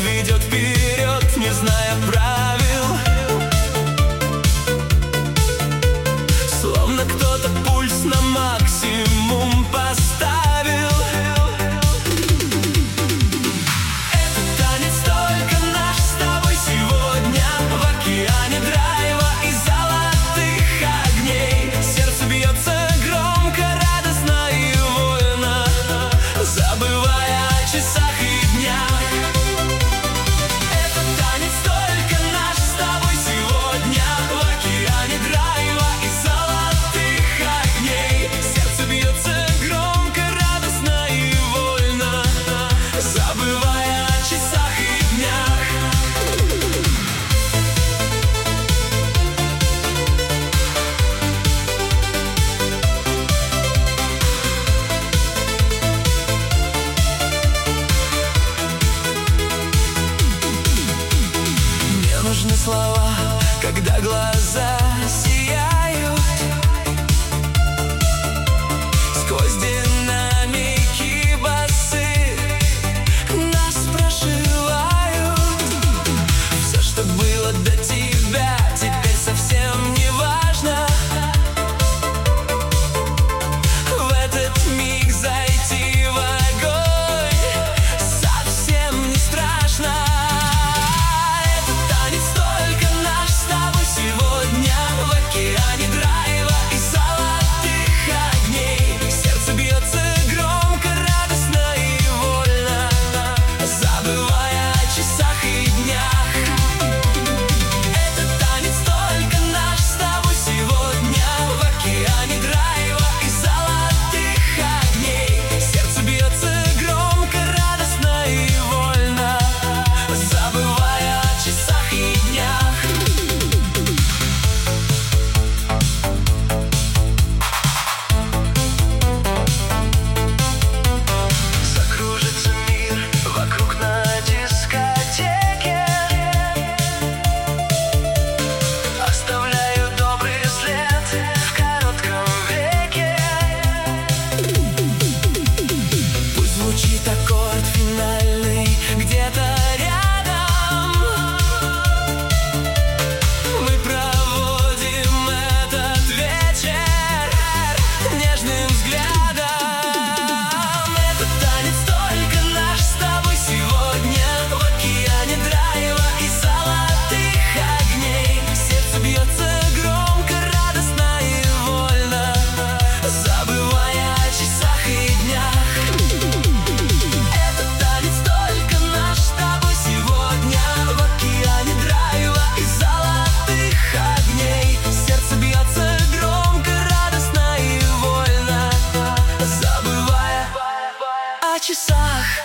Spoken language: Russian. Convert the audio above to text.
ведет вперед, не зная правил. Словно кто-то пульс на максимум поставил. Этот танец только наш с тобой сегодня, в океане драйва и золотых огней. Сердце бьется громко, радостно и вольно, забывая о часах и днях. Этот танец только наш с тобой сегодня, в океане драйва и золотых огней. Сердце бьется громко, радостно и вольно, забывая о часах и днях. Мне нужны слова, когда глаза сияют. Сквозь динамики басы нас прошивают. Все, что было до тебя, теперь совсем не важно. В этот миг зайти в огонь совсем не страшно. Этот танец только наш с тобой сегодня, в океане драйва и золотых огней. Сердце бьется громко, радостно и вольно, забывая о часах и днях. Этот танец только наш с тобой сегодня, в океане драйва и золотых огней. Сердце бьется громко, радостно и вольно, забывая о часах и днях. Закружится мир вокруг на дискотеке. Оставляю добрый след в коротком веке. Пусть звучит аккорд финальный где-то рядом. Мы проводим этот вечер нежным взглядом. Этот танец только наш с тобой сегодня, в океане драйва и золотых огней. Сердце бьется громко, радостно и вольно, забывая о часах и днях. Этот танец только наш с тобой сегодня, в океане драйва и золотых огней. Сердце бьется громко, радостно и вольно, забывая о часах.